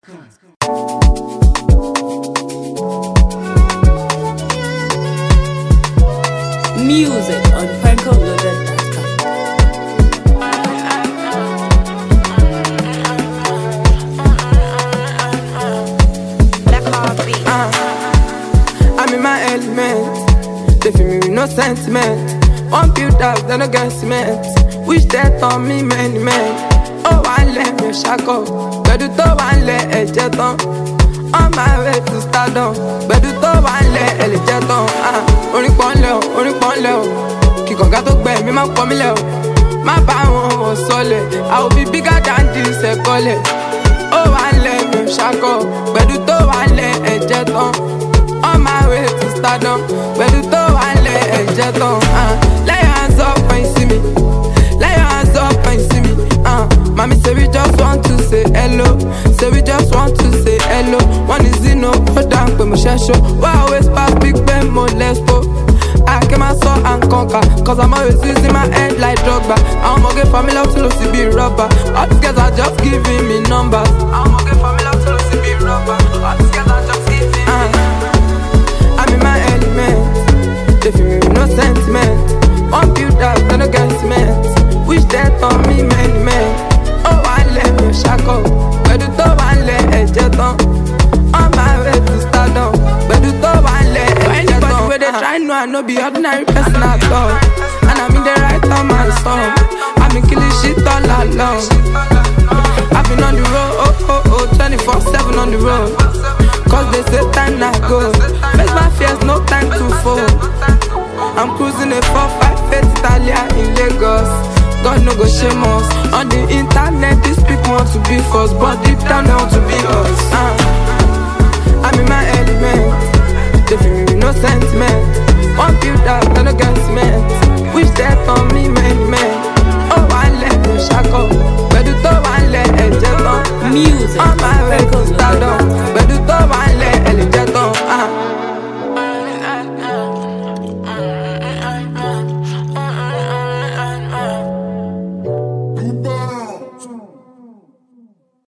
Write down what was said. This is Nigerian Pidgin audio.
Music on PrankoLoaded.com. I'm in my element. They feel me with no sentiment. One build up, then I get cement. Wish death on me, many men. Oh, I let me shackle. But do to one let a jet on. On my way to stardom. But do to one let a jet on. Only one low. Kiko got to bear me, my family. My power was solid. I will be bigger than this, a collet. Oh, I let me shackle. But do to one let a jet on. On my way to stardom. But do to one let a jet on. Lay your hands up when you see me. Lay your hands up when you see me. Mommy say we just want to say hello. Say we just want to say hello. One is no put down when we share show. Why always pass big Ben more less po. I came and saw and conquer. Cause I'm always using my head like Drogba. I'm gonna get family out to Lucy be rubber. All these guys are just giving me numbers. I'm gonna get family out to Lucy be rubber. All these guys are just giving me I'm in my element. They feel me with no sentiment. One build up, then I get cement. Wish death on me, many men. Oh, I let me shackle. But do to one let a jet on. On my way to stardom. But do to one let a jet on. Where they try no, I no be ordinary person at all. And I'm in the right on my song. I've been killing shit all along. I've been on the road, 24/7 on the road. Cause they say time not go. Face my fears, no time to fall. I'm cruising a 458 Italia in Lagos. God no go shame us. On the internet, these people want to be first, but deep down they want to be us. I'm in my element. They feel me with no sentiment. One build up, then I get cement. Wish death on me, many men. Oh, I let me shackle. But do to one let a jet on. Music on my way to stardom.